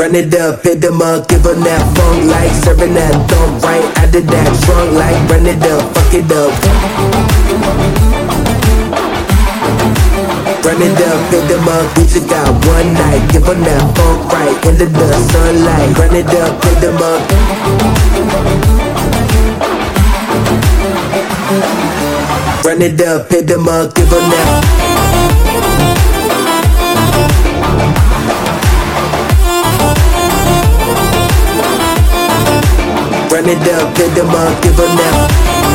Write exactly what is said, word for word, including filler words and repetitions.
Run it up, hit them up, give them that funk like serving that thump right out of that trunk like run it up, fuck it up. Run it up, hit them up, we just got one night. Give them that funk right into the sunlight. Run it up, hit them up. Run it up, hit them up, give them that. Run it up, hit them up, give them that.